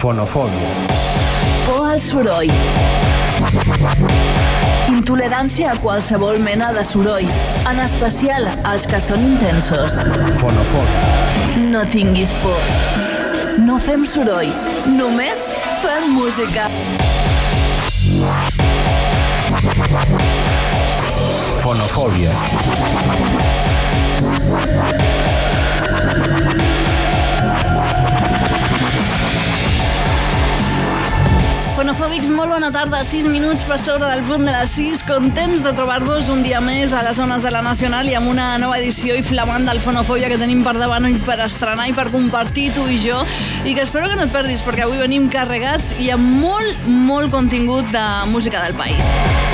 Fonofòbia. Por al soroll. Intolerància a qualsevol mena de soroll, en especial als que són intensos. Fonofòbia. No tinguis por. No fem soroll, només fem música. Fonofòbia. Fonofòbics, molt bona tarda, 6 minuts per sobre del punt de les 6, contents de trobar-vos un dia més a les zones de la Nacional i amb una nova edició i flamant del Fonofòbia que tenim per davant i per estrenar i per compartir tu i jo, i que espero que no et perdis perquè avui venim carregats i amb molt contingut de música del país.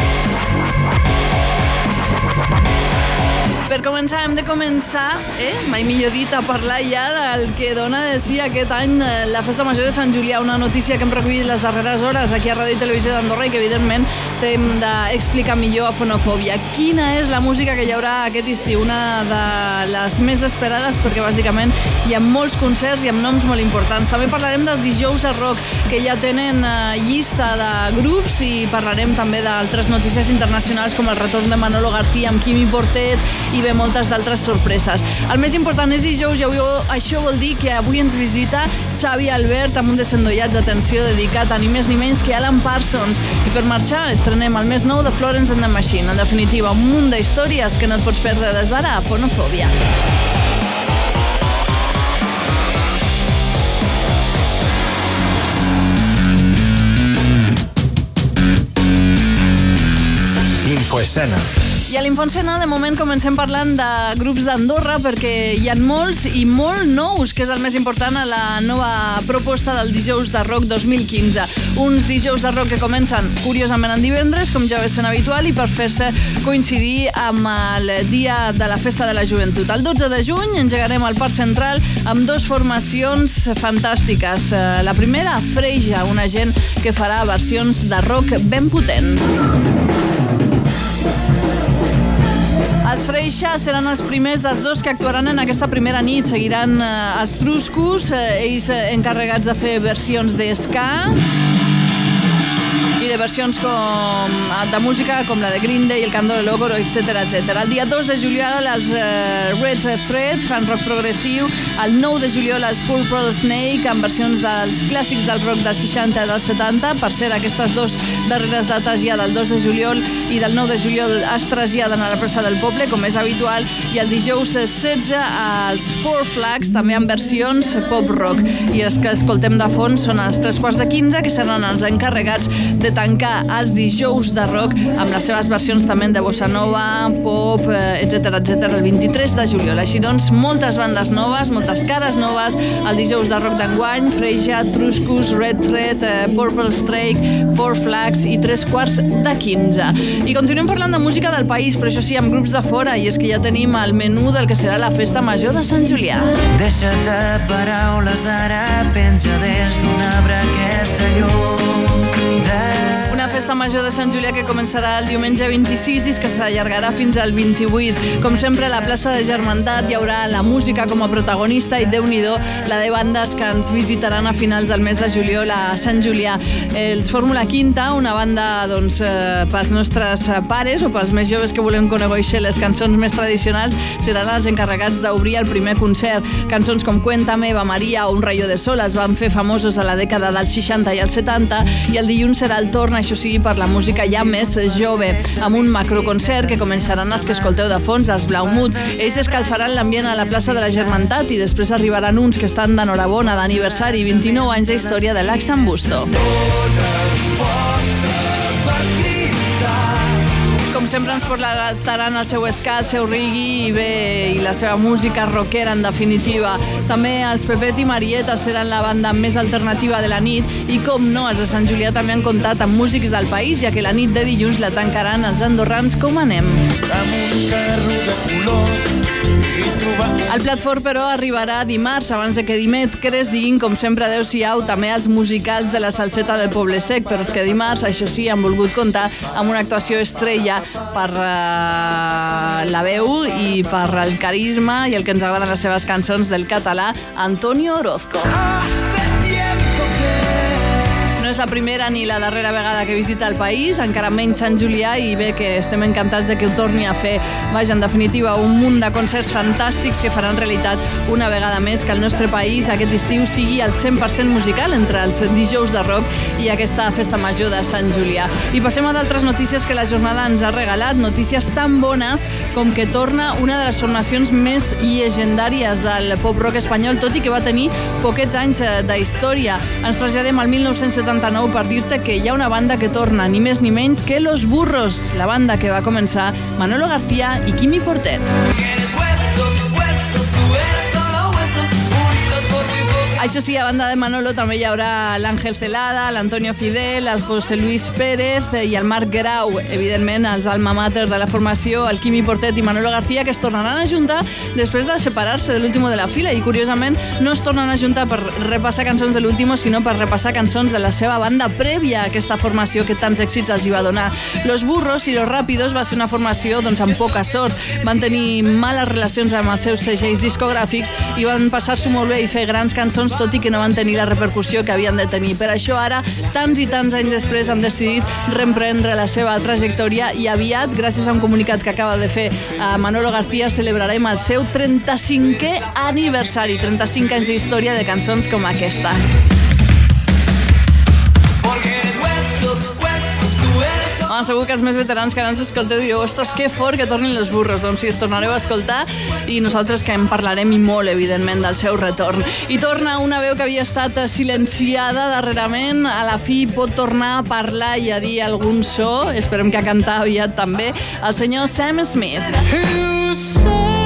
Per començar, hem de començar, mai millor dit, a parlar ja del que dona de si aquest any la Festa Major de Sant Julià, una notícia que hem recollit les darreres hores aquí a Ràdio i Televisió d'Andorra i que, evidentment, hem d'explicar millor a Fonofòbia. Quina és la música que hi haurà aquest estiu? Una de les més esperades perquè, bàsicament, hi ha molts concerts i amb noms molt importants. També parlarem dels dijous a rock, que ja tenen llista de grups, i parlarem també d'altres notícies internacionals com el retorn de Manolo García amb Quimi Portet i bé, moltes d'altres sorpreses. El més important és dijous i això vol dir que avui ens visita Xavi Albert amb un desendollat d'atenció dedicat a ni més ni menys que Alan Parsons. I per marxar estrenem el més nou de Florence and the Machine. En definitiva, un munt d'històries que no et pots perdre des d'ara a Fonofòbia. Infoescena. I a l'Infoescena, de moment, comencem parlant de grups d'Andorra perquè hi ha molts i molt nous, que és el més important a la nova proposta del Dijous de Rock 2015. Uns dijous de rock que comencen, curiosament, en divendres, com ja ve sent habitual, i per fer-se coincidir amb el dia de la Festa de la Joventut. El 12 de juny engegarem al Parc Central amb 2 formacions fantàstiques. La primera, Freja, una gent que farà versions de rock ben potent. Els Freixa seran els primers dels 2 que actuaran en aquesta primera nit. Seguiran els Truscos, ells encarregats de fer versions d'esca i de versions de música com la de Green Day, el Canto de Locoro, etc. El dia 2 de juliol els Red Thread fan rock progressiu, el 9 de juliol els Purple Snake amb versions dels clàssics del rock dels 60 i dels 70. Per cert, aquestes 2 darreres dates ja del 2 de juliol i del 9 de juliol es traslladen a la plaça del Poble, com és habitual, i el dijous 16 els Four Flags, també amb versions pop-rock. I els que escoltem de fons són els 15:15, que seran els encarregats de tancar els dijous de rock amb les seves versions també de bossa nova, pop, etc. el 23 de juliol. Així doncs, moltes bandes noves, moltes cares noves, el dijous de rock d'enguany: Freja, Truscos, Red Thread, Purple Snake, Four Flags i 15:15. I continuem parlant de música del país, però això sí, amb grups de fora, i és que ja tenim el menú del que serà la Festa Major de Sant Julià. Deixa't de paraules, ara penja des d'un arbre aquesta llum. Una Festa Major de Sant Julià que començarà el diumenge 26 i que s'allargarà fins al 28. Com sempre, a la plaça de Germandat hi haurà la música com a protagonista i, Déu-n'hi-do, la de bandes que ens visitaran a finals del mes de juliol a Sant Julià. Els Fórmula Quinta, una banda pels nostres pares o pels més joves que volem conèixer les cançons més tradicionals, seran els encarregats d'obrir el primer concert. Cançons com Cuéntame, Eva Maria o Un rayo de sol es van fer famosos a la dècada dels 60 i els 70, i el dilluns serà el torn, això sí, per la música ja més jove, amb un macroconcert que començaran els que escolteu de fons, els Blaumut. Ells escalfaran l'ambient a la plaça de la Germandat i després arribaran uns que estan d'enhorabona, d'aniversari, 29 anys d'història de l'Axan Busto. Com sempre ens portaran el seu ska, el seu reggae i bé, i la seva música rockera, en definitiva. També els Pepet i Marieta seran la banda més alternativa de la nit i, com no, els de Sant Julià també han comptat amb músics del país, ja que la nit de dilluns la tancaran els andorrans Com Anem. El plat fort, però, arribarà dimarts, abans de que dimecres diguin, com sempre, adeu-siau també als musicals de la Salseta del Poble Sec, però és que dimarts, això sí, han volgut comptar amb una actuació estrella per la veu i per el carisma i el que ens agraden les seves cançons del català, Antonio Orozco. Hace tiempo que la primera ni la darrera vegada que visita el país, encara menys Sant Julià, i bé que estem encantats de que ho torni a fer. Vaja, en definitiva, un munt de concerts fantàstics que faran realitat una vegada més que el nostre país aquest estiu sigui el 100% musical entre els dijous de rock i aquesta festa major de Sant Julià. I passem a d'altres notícies que la jornada ens ha regalat, notícies tan bones com que torna una de les formacions més llegendàries del pop-rock espanyol, tot i que va tenir poquets anys d'història. Ens traslladem al 1979 per dir-te que hi ha una banda que torna, ni més ni menys que Los Burros, la banda que va començar Manolo García i Quimi Portet. Això sí, a banda de Manolo també hi haurà l'Àngel Celada, l'Antonio Fidel, el José Luis Pérez i el Marc Grau, evidentment els alma mater de la formació, el Quimi Portet i Manolo García, que es tornaran a juntar després de separar-se de l'último de la fila, i curiosament no es tornen a juntar per repassar cançons de l'último, sinó per repassar cançons de la seva banda prèvia a aquesta formació que tants èxits els hi va donar. Los Burros i Los Rápidos va ser una formació doncs, amb poca sort. Van tenir males relacions amb els seus segells discogràfics i van passar-s'ho molt bé i fer grans cançons, tot i que no van tenir la repercussió que havien de tenir. Per això ara, tants i tants anys després, han decidit reemprendre la seva trajectòria i aviat, gràcies a un comunicat que acaba de fer Manolo García, celebrarem el seu 35è aniversari, 35 anys d'història de cançons com aquesta. Segur que els més veterans que ara ens escolteu direu, ostres, que fort que tornin Los Burros. Doncs sí, es tornareu a escoltar i nosaltres que en parlarem i molt, evidentment, del seu retorn. I torna una veu que havia estat silenciada darrerament, a la fi pot tornar a parlar i a dir algun so, esperem que a cantar aviat també, el senyor Sam Smith.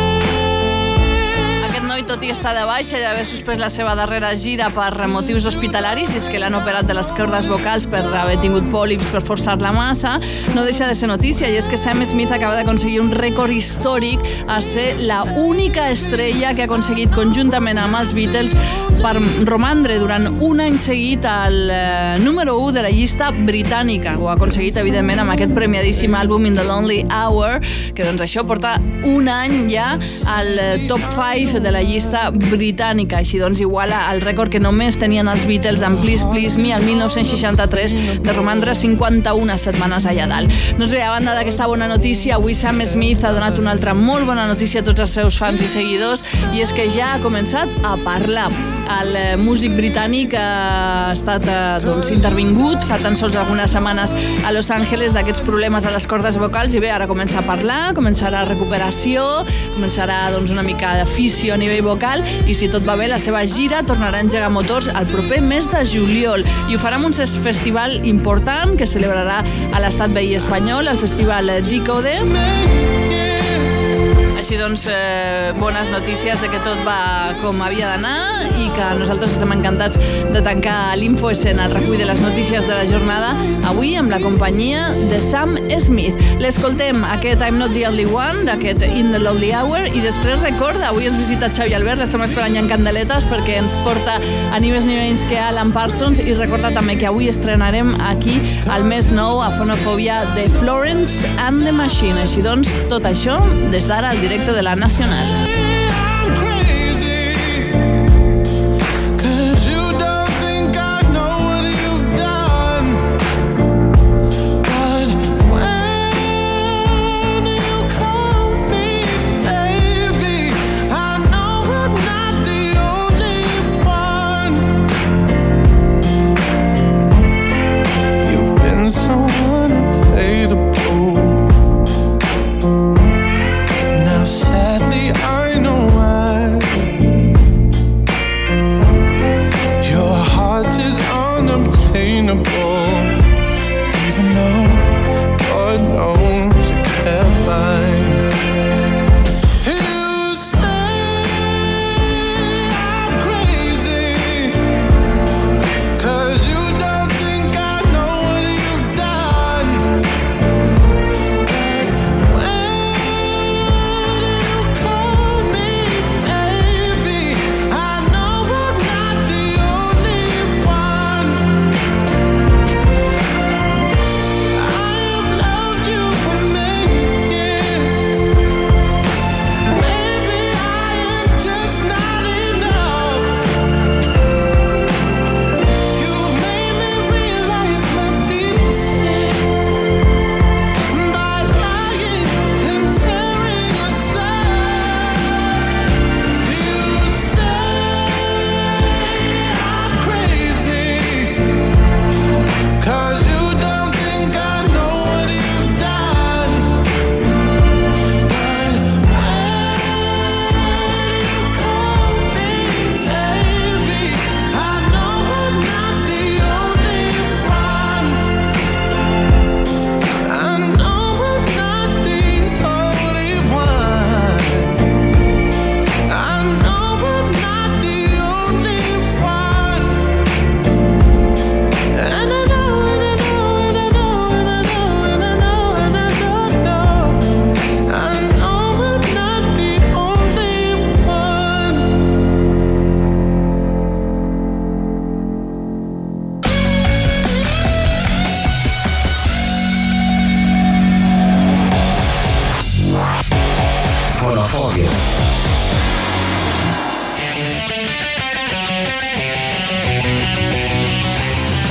Tot i estar de baixa i haver suspès la seva darrera gira per motius hospitalaris, i és que l'han operat de les cordes vocals per haver tingut pòlips per forçar-la massa, no deixa de ser notícia, i és que Sam Smith acaba d'aconseguir un rècord històric a ser la única estrella que ha aconseguit conjuntament amb els Beatles per romandre durant un any seguit al número 1 de la llista britànica. Ho ha aconseguit, evidentment, amb aquest premiadíssim àlbum In the Lonely Hour, que doncs això porta un any ja al top 5 de la llista britànica. Així doncs iguala el rècord que només tenien els Beatles amb Please Please Me el 1963 de romandre 51 setmanes allà dalt. Doncs bé, a banda d'aquesta bona notícia, avui Sam Smith ha donat una altra molt bona notícia a tots els seus fans i seguidors, i és que ja ha començat a parlar. El músic britànic ha estat intervingut fa tan sols algunes setmanes a Los Angeles d'aquests problemes a les cordes vocals, i bé, ara comença a parlar, començarà recuperació, començarà una mica de fisio a nivell vocal, i si tot va bé, la seva gira tornarà a engegar motors el proper mes de juliol, i ho farà en un festival important que celebrarà a l'estat veí espanyol, el festival Decode. Així doncs, bones notícies de que tot va com havia d'anar i que nosaltres estem encantats de tancar l'Infoescena, el recull de les notícies de la jornada, avui amb la companyia de Sam Smith. L'escoltem, aquest I'm Not the Only One, d'aquest In the Lonely Hour, i després recorda, avui ens visita Xavi Albert, l'estem esperant ja en candeletes perquè ens porta a ni més ni menys que Alan Parsons, i recorda també que avui estrenarem aquí el més nou a Fonofòbia de Florence and the Machine. Així doncs, tot això des d'ara al directe de la Nacional.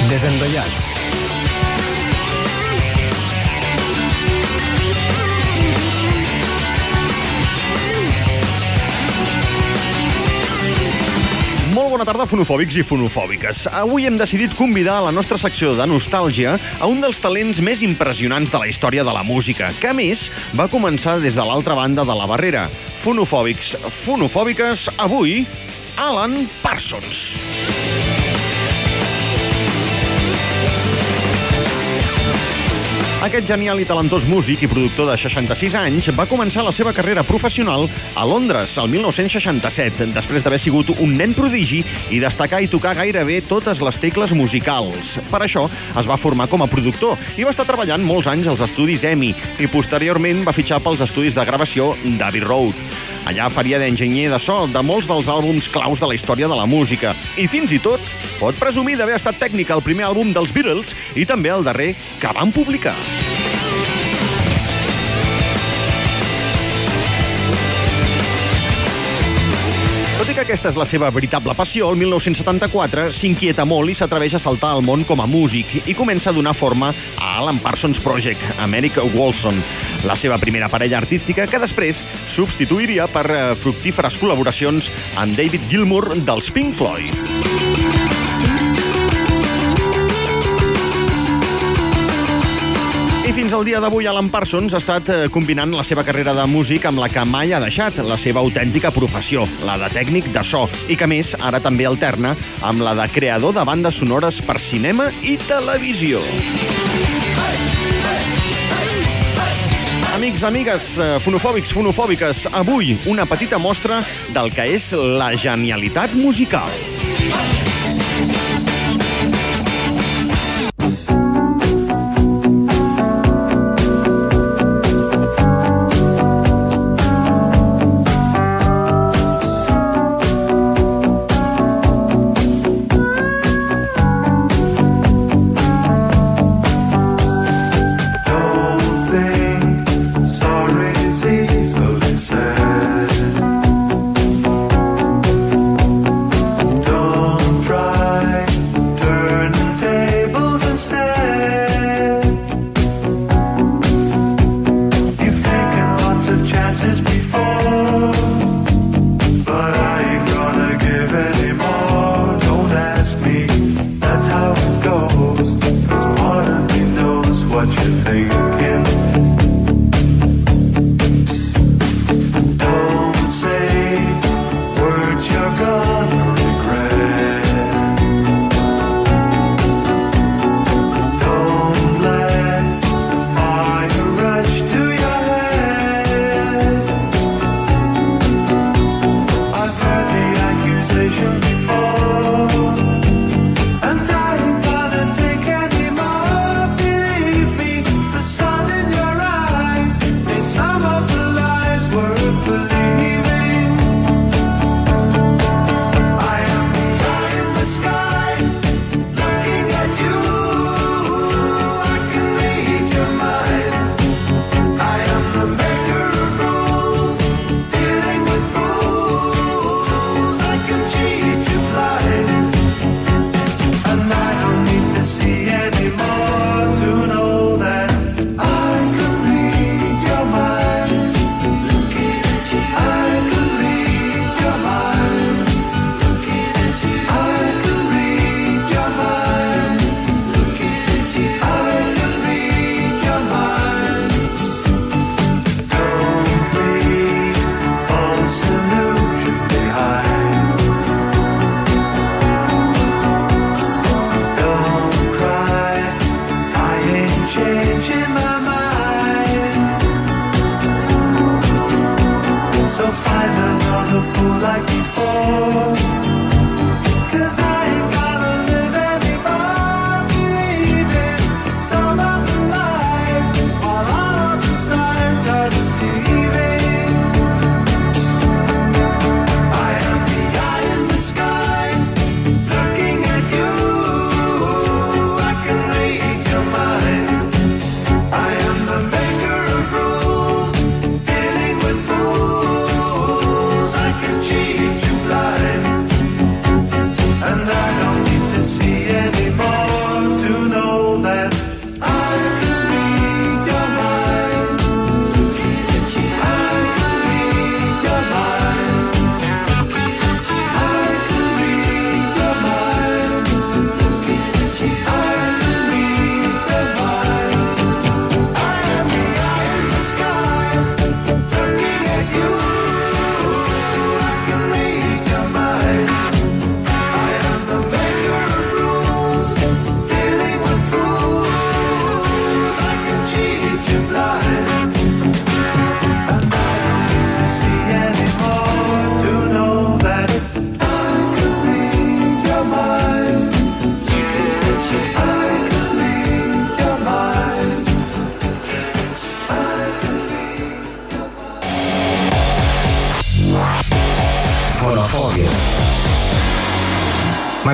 Desenrotllats. Molt bona tarda, fonofòbics i fonofòbiques. Avui hem decidit convidar a la nostra secció de nostàlgia a un dels talents més impressionants de la història de la música, que a més va començar des de l'altra banda de la barrera. Fonofòbics, fonofòbiques, avui, Alan Parsons. Aquest genial i talentós músic i productor de 66 anys va començar la seva carrera professional a Londres, el 1967, després d'haver sigut un nen prodigi i destacar i tocar gairebé totes les tecles musicals. Per això es va formar com a productor i va estar treballant molts anys als estudis EMI i posteriorment va fitxar pels estudis de gravació d'Abbey Road. Allà faria d'enginyer de so de molts dels àlbums claus de la història de la música i fins i tot pot presumir d'haver estat tècnic al primer àlbum dels Beatles i també el darrer que van publicar. Tot i que aquesta és la seva veritable passió, el 1974 s'inquieta molt i s'atreveix a saltar al món com a músic i comença a donar forma a Alan Parsons Project, amb Eric Woolfson, la seva primera parella artística, que després substituiria per fructíferes col·laboracions amb David Gilmour dels Pink Floyd. I fins al dia d'avui, Alan Parsons ha estat combinant la seva carrera de músic amb la que mai ha deixat, la seva autèntica professió, la de tècnic de so, i que més ara també alterna amb la de creador de bandes sonores per cinema i televisió. Amics, amigues, fonofòbics, fonofòbiques, avui una petita mostra del que és la genialitat musical.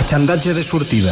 Marxandatge de sortida.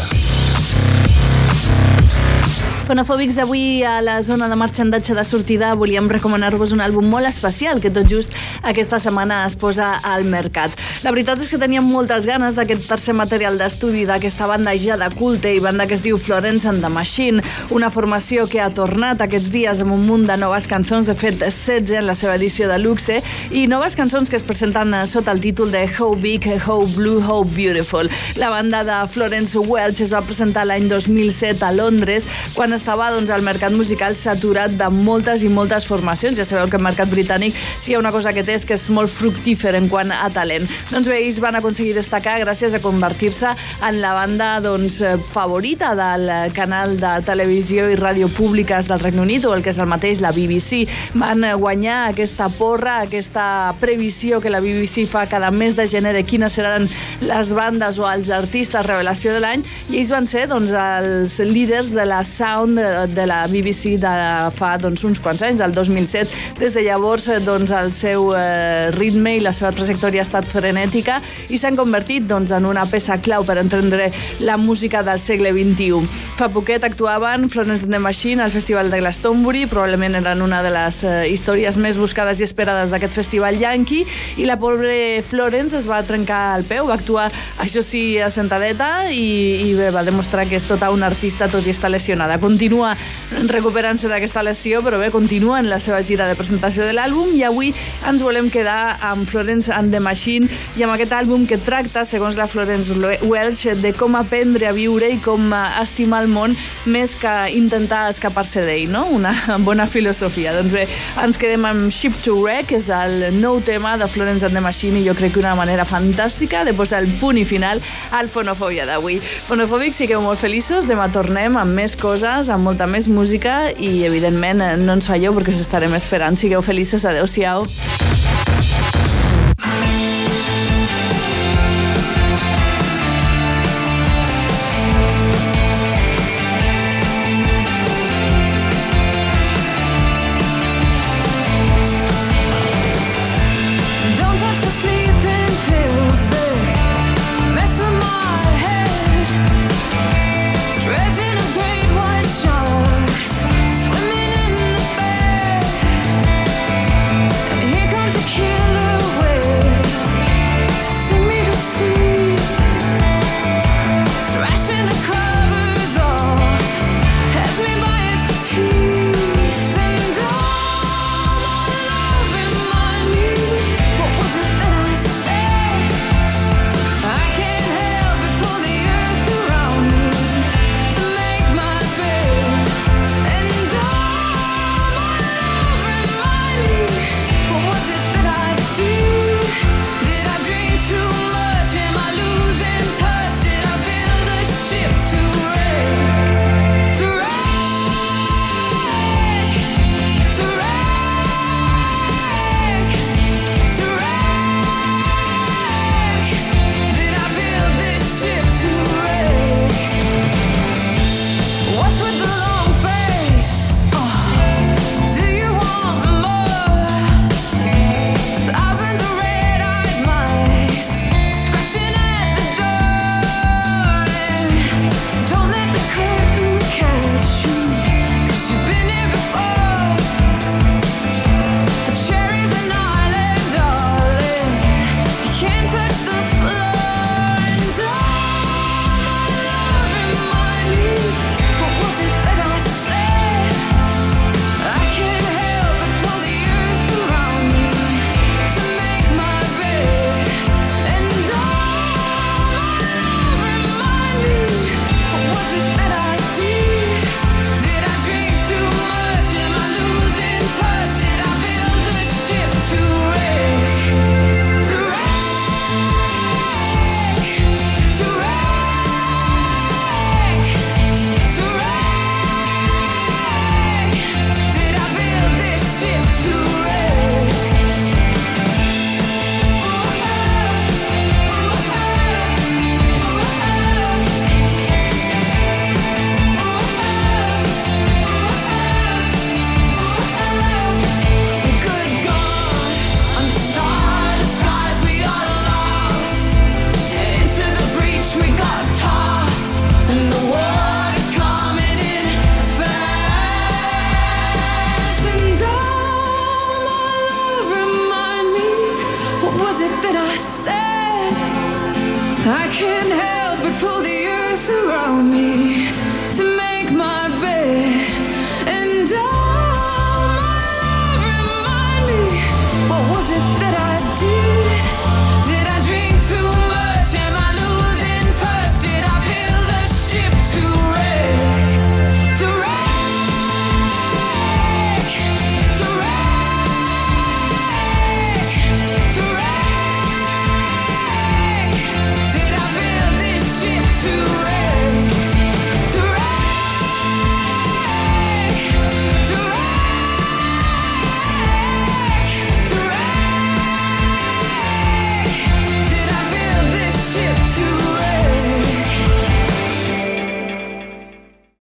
Fonofòbics, avui a la zona de marxandatge de sortida volíem recomanar-vos un àlbum molt especial que tot just aquesta setmana es posa al mercat. La veritat és que teníem moltes ganes d'aquest tercer material d'estudi d'aquesta banda ja de culte i banda que es diu Florence and the Machine, una formació que ha tornat aquests dies amb un munt de noves cançons, de fet 16 en la seva edició de luxe, i noves cançons que es presenten sota el títol de How Big, How Blue, How Beautiful. La banda de Florence Welch es va presentar l'any 2007 a Londres, quan estava al mercat musical saturat de moltes i moltes formacions. Ja sabeu que el mercat britànic, si hi ha una cosa que té, és que és molt fructífer en quant a talent. Doncs bé, ells van aconseguir destacar gràcies a convertir-se en la banda favorita del canal de televisió i ràdio públiques del Regne Unit, o el que és el mateix, la BBC. Van guanyar aquesta porra, aquesta previsió que la BBC fa cada mes de gener de quines seran les bandes o els artistes revelació de l'any, i ells van ser els líders de la Sound de la BBC de fa uns quants anys, del 2007. Des de llavors el seu ritme i la seva trajectòria ha estat frenètica i s'han convertit en una peça clau per entendre la música del segle XXI. Fa poquet actuaven Florence and the Machine al Festival de Glastonbury, probablement eren una de les històries més buscades i esperades d'aquest festival yankee, i la pobre Florence es va trencar el peu, va actuar, això sí, assentadeta, i bé, va demostrar que és tota una artista tot i estar lesionada. Continua recuperant-se d'aquesta lesió, però bé, continua en la seva gira de presentació de l'àlbum, i avui ens volem quedar amb Florence and the Machine i amb aquest àlbum que tracta, segons la Florence Welch, de com aprendre a viure i com estimar el món més que intentar escapar-se d'ell, no? Una bona filosofia. Doncs bé, ens quedem amb Ship to Wreck, és el nou tema de Florence and the Machine, i jo crec que una manera fantàstica de posar el punt i final al Fonofòbia d'avui. Fonofòbics, sigueu molt feliços, demà tornem amb més coses, amb molta més música, i evidentment no ens falleu perquè us estarem esperant. Sigueu feliços, adeu-siau.